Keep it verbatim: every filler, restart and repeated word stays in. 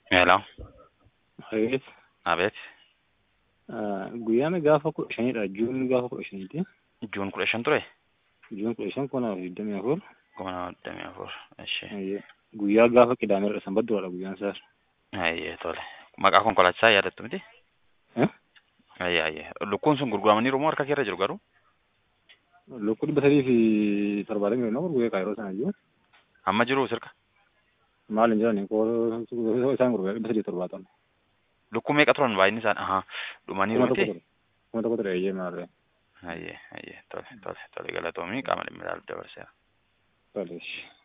Hello. Hayes, Abeet. guyyaan gaafa kudha shanidha. Juun gaafa kudha shaniiti. Juun kudha shan ture? Juun kudha shan kuma lamaaf digdamii afur. kuma lama digdamii afur. Ishee. Hayyee. Guyyaa gaafa qidaameerra sanbattuudha guyyaan isaas. Hayyee tole. Maqaa konkolaachisaa yaadattu miti? Eh? Hayyee hayyee. Lukkuun sun gurguramaniiru moo harka keerra jiru garuu? Lukkuu dhibba sadii fi torbaatamii yoo gurguree kaayiroo sana iyyuu. Amma jiru sirka? Maal hin jedhani koo isaan gurguree dhibba sadii torbaatama. Lukkuu meeqa turan baay'inni isaan? Ahaa. Kuma Dhumaniiru tokko miti? ture. Kuma tokko ture eeyyee maalirree. Hayyee hayyee tole tole tole galatoomii qaama dhimmi ilaaluuf dabarseera. Toleesh.